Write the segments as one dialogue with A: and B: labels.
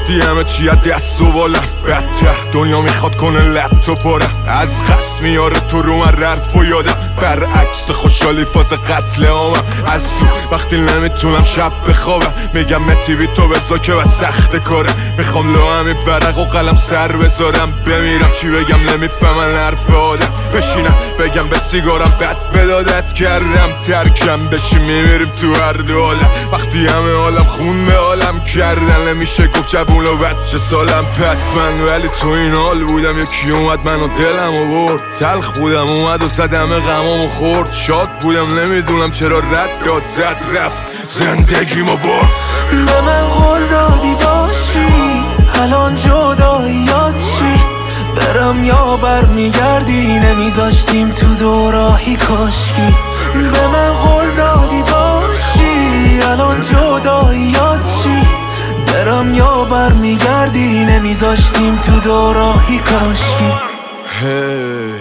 A: وقتی همه چی از دست و بالم بدتر دنیا میخواد کنه لط و پارم از قصد میاره تو رو من رفت و یادم برعکس خوشحالی فاز قتل عامم از تو وقتی نمیتونم شب بخوابم میگم متی بی تو بزا که و سخت کارم میخوام لو همین ورق و قلم سر بذارم بمیرم چی بگم نمیفهمن حرف آدم بشینم بگم به سیگارم بد بدادت کردم ترکم بشی میمیریم تو هر دو عالم وقتی همه عالم خون به عالم کردن نمیشه گفت جبون و بچه سالم پس من ولی تو این حال بودم یکی اومد منو دلم و برد تلخ بودم اومد و زدم غمامو خورد شاد بودم نمیدونم چرا رد داد زد رفت زندگیمو برد
B: به من قول دادی باشی الان جداییات چی برم یا برمیگردی نمیذاشتیم تو دوراهی کاشکی به من قول دادی باشی الان جداییات چی برم یا برمیگردی نمیذاشتیم تو دوراهی کاشکی
A: هی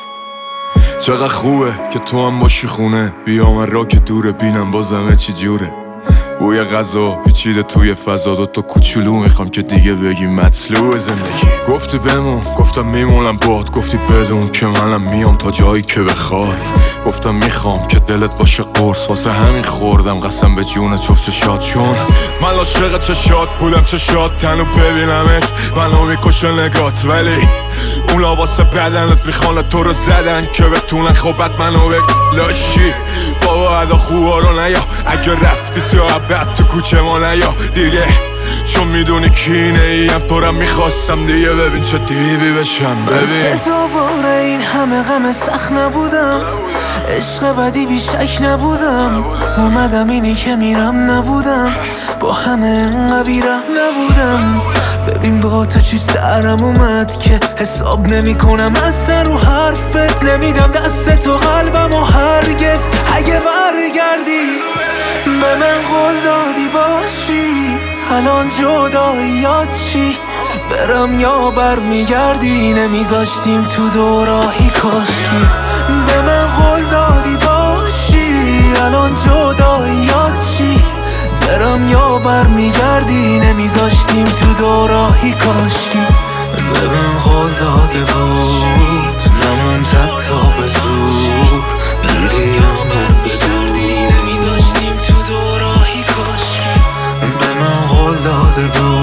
A: چقدر خوبه که تو هم باشی خونه بیا من را که دوره بینم بازمه چی جوره بوی غذا پیچیده توی فضا دوتا کوچولو میخوام که دیگه بگی مطلوب زندگی گفتی بمون گفتم میمونم باد گفتی بدون که منم میام تا جایی که بخوای گفتم میخوام که دلت باشه قرص واسه همین خوردم قسم به جون جفت چشات چون من عاشق چشات بودم چشات تنو ببینمت منو میکشه نگات ولی اونا واسه بدنت میخوانه تو رو زدن که بتونن خوبت منو بلاشی بابا ادا خوبا رو نیا اگه رفتی تو عبد تو کوچه ما نیا دیگه چون میدونی کینه ایم تو رو میخواستم دیگه ببین چه دیوی بشم ببین
B: سزاوار این همه غم سخت نبودم عشق بدی بیشک نبودم اومدم اینی که میرم نبودم با همه انقدر بیرم نبودم ببین با تو چی سرم اومد که حساب نمی کنم از سر رو حرفت نمیدم دست تو قلبم و هرگز اگه برگردی به من قول دادی باشی الان جداییات چی برم یا برمیگردی نمیذاشتیم تو دوراهی کاشکی به من قول دادی باشی الان جداییات چی برم یا برمیگردی نمیذاشتیم تو دوراهی کاشکی به من قول داده بود نموندد تا به زور بری یا برگردی نمیذاشتیم تو دوراهی کاشکی به من قول داده بود